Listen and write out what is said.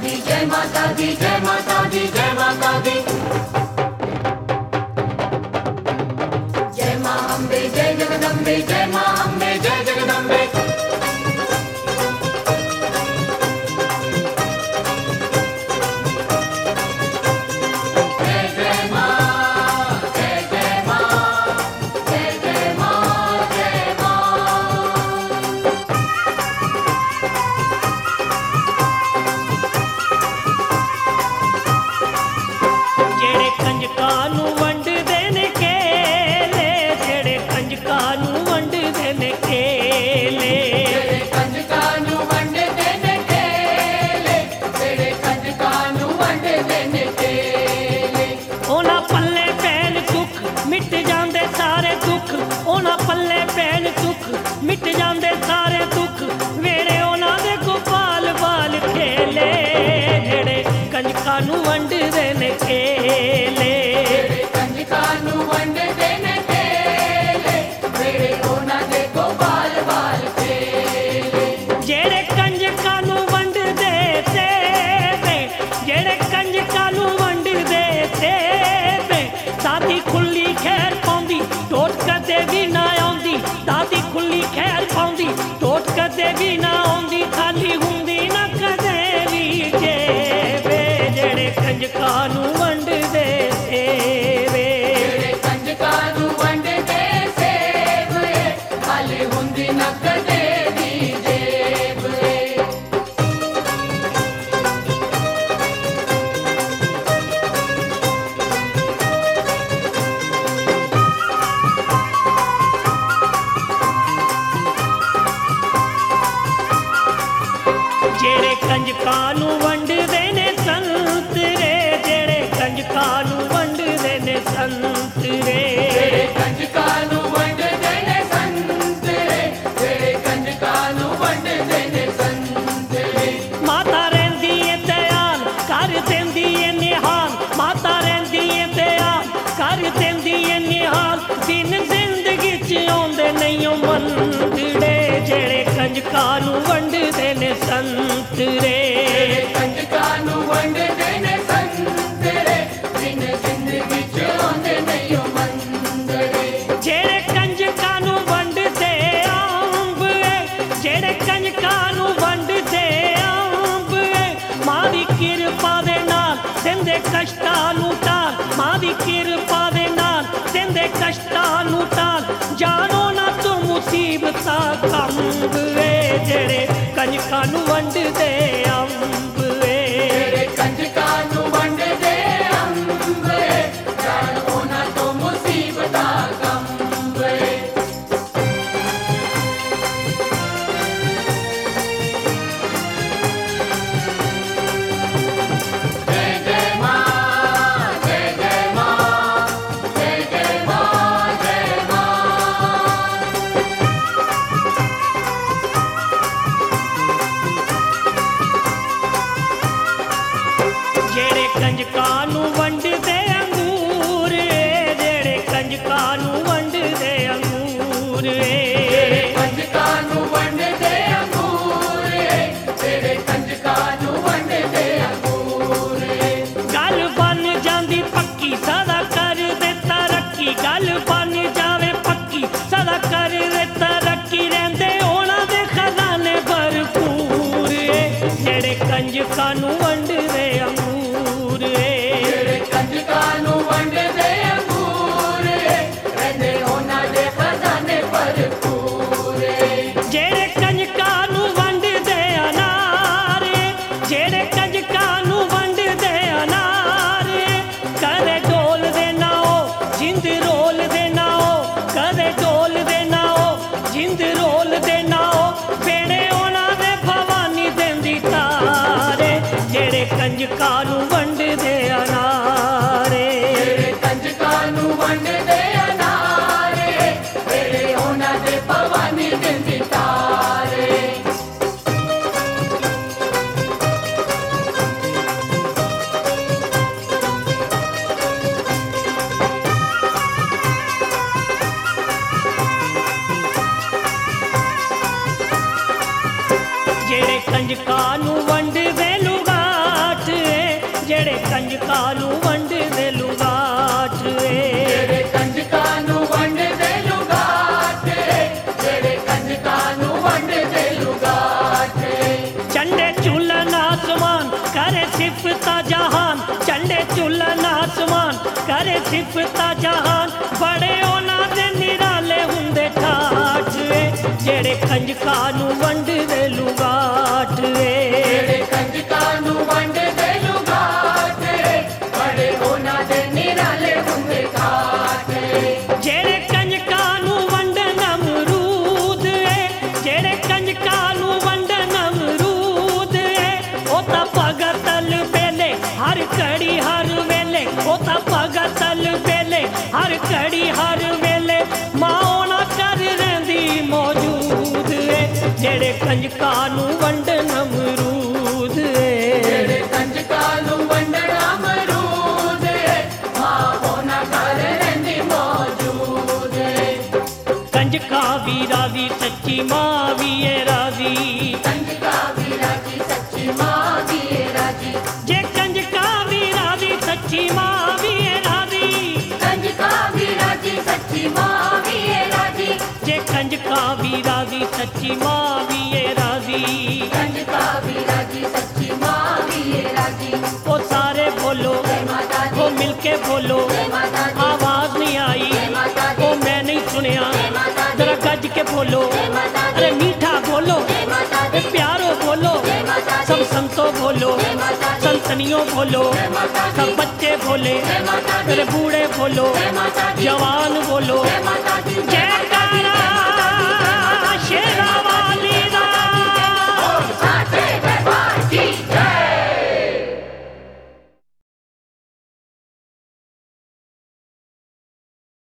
दी जय माता दी जय माता दी जय माता दी। जय मां अम्बे जय जगदम्बे जय मां अम्बे जय जगदम्बे। मिट जांदे सारे दुख वेड़े उन्हां दे गोपाल बाल खेले जेड़े कंजकां नूं वंडदे ने खेले। कंजकां नूं वंडदे ने खेले वेड़े उन्हां दे गोपाल बाल खेले। जेड़े कंजकां नूं वंडदे ते जेड़े कंजकां नूं वंडदे ते दादी खुली खैर पाउंदी टोट कदे भी ना आउंदी। दादी खुली खैर पाउंदी टोट कदे भी ना आउंदी खाली हुंदी ना कदे भी जेबे जेड़े कंजकां नूं वंडदे सेवे। जेड़े कंजकां नूं वंडदे सेवे खाली हुंदी ना कदे भी जेब। जेड़े कंजकां नूं वंडदे ने संत रे जेड़े कंजकां नूं वंडदे ने संत रे। जेड़े कंजकां नूं वंडदे ने संत रे जेड़े कंजकां नूं वंडदे ने संत रे। माता रहिंदी ऐ दयाल कर देंदी ऐ निहाल। माता रहिंदी ऐ दयाल कर देंदी ऐ निहाल दिन जिंदगी च आउंदे नहीं ओ मंदड़े जेड़े कंजकां नूं वंडदे ने संत रे। जेड़े कंजकां नूं वंडदे ने संत रे दिन जिंदगी च आउंदे नहीं ओ मंदड़े। जेड़े कंजकां नूं वंडदे अंब जेड़े कंजकां नूं वंडदे अंब मां दी किरपा दे नाल देंदे कष्टां नूं टाल। मां दी किरपा दे नाल देंदे कष्टां नूं टाल जानो ना तू मुसीबतां कंब जेड़े कंजकां नूं वंडदे अंब। जेड़े कंजकां नूं वंडदे अंब जानो ना तो मुसीबतां कंब। जय जय मां जय जय मां जय जय मां जय मां। जेड़े कंजकां नूं वंडदे अंगूर जेड़े कंजकां नूं वंडदे अंगूर। जेड़े कंजकां नूं वंडदे अंगूर जेड़े कंजकां नूं वंडदे अंगूर। गल बन जांदी पक्की सदा कर दे तरक्की। गल बन जावे पक्की सदा कर दे तरक्की रहिंदे उन्हां दे खजाने भरपूर जेड़े कंजकां नूं वंडदे अंगूर। जेड़े कंजकां नूं वंडदे अंगूर रहिंदे उन्हां दे खजाने भरपूर। जेड़े कंजकां नूं वंडदे अनार जेड़े कंजकां नूं वंडदे अनार कदे डोल दे ना ओ जिंद रोल दे ना ओ कदे डोल दे ना ओ जिंद रोल दे ना ओ बेड़े उन्हां दे भवानी देंदी तारे जेड़े कंजकां नूं वंडदे अनार। जेड़े कंजकां नूं वंडदे अनार बेड़े उन्हां दे भवानी देंदी तारे। जेड़े कंजकां नूं वंडदे लुगार ਜਿਹੜੇ ਕੰਜਕਾਂ ਨੂੰ ਵੰਡਦੇ ਲੁਗਾਟ ਏ ਜਿਹੜੇ ਕੰਜਕਾਂ ਨੂੰ ਵੰਡਦੇ ਲੁਗਾਟ ਜਿਹੜੇ ਕੰਜਕਾਂ ਨੂੰ ਵੰਡਦੇ ਲੁਗਾਟ ਚੰਡੇ ਝੂਲਨ ਆਸਮਾਨ करे सिफता जहान चंडे झूलन आसमान करे सिफता जहान बड़े ਉਹਨਾਂ ਦੇ ਨਿਰਾਲੇ ਹੁੰਦੇ ਠਾਠ ਏ ਜਿਹੜੇ ਕੰਜਕਾਂ ਨੂੰ ਵੰਡਦੇ ਲੁਗਾਟ ਏ ਜਿਹੜੇ ਕੰਜਕਾਂ ਨੂੰ ਵੰਡਦੇ ਲੁਗਾਟ ਬੜੇ ਉਹਨਾਂ ਦੇ ਨਿਰਾਲੇ ਹੁੰਦੇ ਠਾਠ ਜਿਹੜੇ ਕੰਜਕਾਂ ਨੂੰ ਵੰਡਣ ਅਮਰੂਦ ਏ ਜਿਹੜੇ ਕੰਜਕਾਂ ਨੂੰ ਵੰਡਣ ਅਮਰੂਦ ਏ ਉਹ ਤਾਂ ਭਗਤਲ ਵੇਲੇ ਹਰ ਘੜੀ ਹਰ ਵੇਲੇ ਉਹ ਤਾਂ ਭਗਤਲ ਵੇਲੇ ਹਰ ਘੜੀ ਹਰ ਵੇਲੇ ਮਾਂ ਉਹਨਾਂ ਕਰ ਰਹਿੰਦੀ ਮੌਜੂਦ ਏ ਜਿਹੜੇ ਕੰਜਕਾਂ ਨੂੰ ਵੰਡਣ ਅਮਰੂਦ ਏ ਜਿਹੜੇ ਕੰਜਕਾਂ ਨੂੰ ਵੰਡਣ ਅਮਰੂਦ ਮਾਂ ਉਹਨਾਂ ਘਰ ਰਹਿੰਦੀ ਮੌਜੂਦ ਕੰਜਕਾਂ ਵੀ ਰਾਜ਼ੀ ਸੱਚੀ ਮਾਂ ਵੀ ਏ ਰਾਜ਼ੀ ਕੰਜਕਾਂ ਵੀ ਰਾਜੀ ਸੱਚੀ ਮਾਂ ਵੀ ਏ ਰਾਜੀ ਜੇ ਕੰਜਕਾਂ ਵੀ ਰਾਜ਼ੀ ਸੱਚੀ ਮਾਂ ਵੀ ਏ ਰਾਜ਼ੀ ਕੰਜਕਾਂ ਵੀ ਰਾਜੀ ਸੱਚੀ ਮਾਂ ਵੀ ਏ ਰਾਜੀ ਜੇ ਕੰਜਕਾਂ ਵੀ ਰਾਜ਼ੀ ਸੱਚੀ ਮਾਂ ਵੀ ਏ ਰਾਜ਼ੀ ਕੰਜਕਾਂ ਵੀ ਰਾਜੀ ਸੱਚੀ ਮਾਂ ਵੀ ਏ ਰਾਜੀ ਉਹ ਸਾਰੇ ਬੋਲੋ ਜੈ ਮਾਤਾ ਦੀ ਉਹ ਮਿਲ ਕੇ ਬੋਲੋ ਜੈ ਮਾਤਾ ਦੀ ਆਵਾਜ਼ ਨਹੀਂ ਆਈ ਜੈ ਮਾਤਾ ਦੀ ਉਹ ਮੈਂ ਨਹੀਂ ਸੁਣਿਆ ਜੈ ਮਾਤਾ ਦੀ जरा गज के बोलो जय माता दी अरे मीठा बोलो जय माता दी प्यारो बोलो जय माता दी सब संतों बोलो जय माता दी संतनियों बोलो जय माता दी सब बच्चे बोले जय माता दी तेरे बूढ़े बोलो जय माता दी जवान बोलो जय माता दी जयकारा